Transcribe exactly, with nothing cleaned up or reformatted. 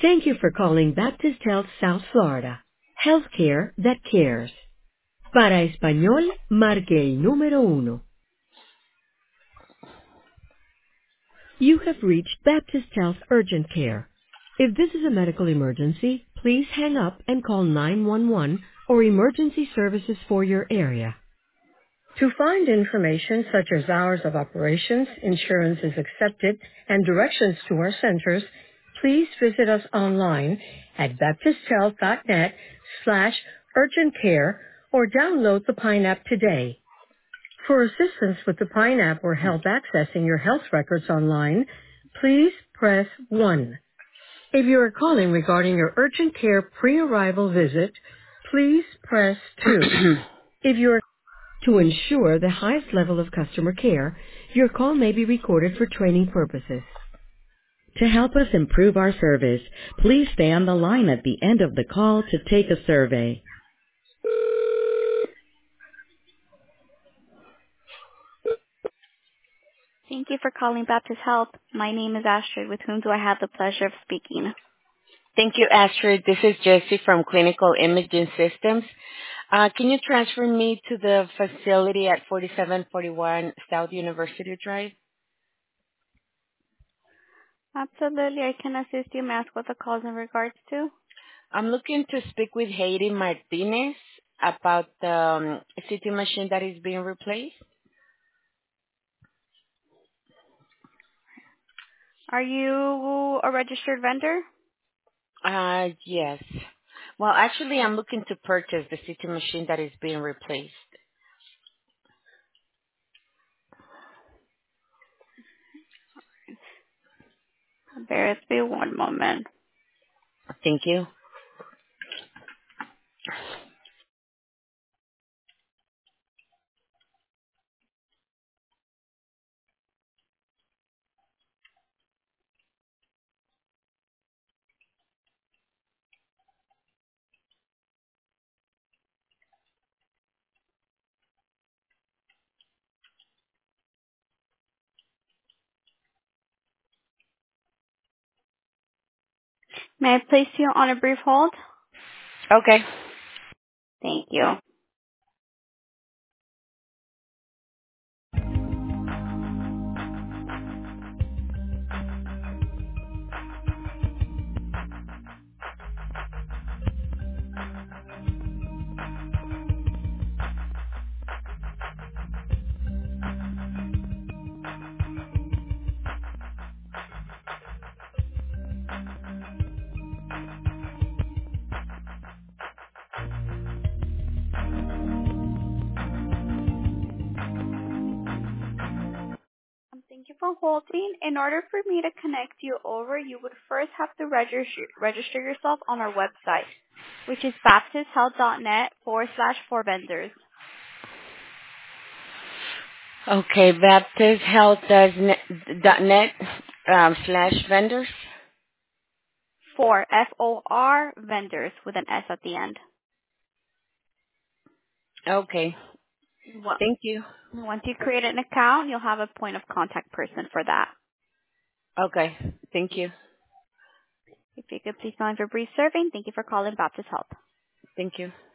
Thank you for calling Baptist Health South Florida. Healthcare that cares. Para español, marque el número uno. You have reached Baptist Health Urgent Care. If this is a medical emergency, please hang up and call nine one one or emergency services for your area. To find information such as hours of operations, insurances accepted, and directions to our centers, please visit us online at baptisthealth.net slash urgent care or download the Pine app today. For assistance with the Pine app or help accessing your health records online, please press one. If you are calling regarding your urgent care pre-arrival visit, please press two. If you are To ensure the highest level of customer care, your call may be recorded for training purposes. To help us improve our service, please stay on the line at the end of the call to take a survey. Thank you for calling Baptist Health. My name is Astrid. With whom do I have the pleasure of speaking? Thank you, Astrid. This is Jessie from Clinical Imaging Systems. Uh, can you transfer me to the facility at forty-seven forty-one South University Drive? Absolutely. I can assist you. May I ask what the call is in regards to? I'm looking to speak with Heidi Martinez about the um, C T machine that is being replaced. Are you a registered vendor? Uh, yes. Well, actually, I'm looking to purchase the C T machine that is being replaced. Bear with me one moment. Thank you. May I place you on a brief hold? Okay. Thank you. Um, Thank you for holding. In order for me to connect you over, you would first have to register register yourself on our website, which is baptisthealth.net forward slash for vendors. Okay, Baptist Health dot net um, slash vendors. For F O R vendors with an S at the end. Okay. Well, Thank you. once you create an account, you'll have a point of contact person for that. Okay. Thank you. If you could please sign for brief serving. Thank you for calling Baptist Health. Thank you.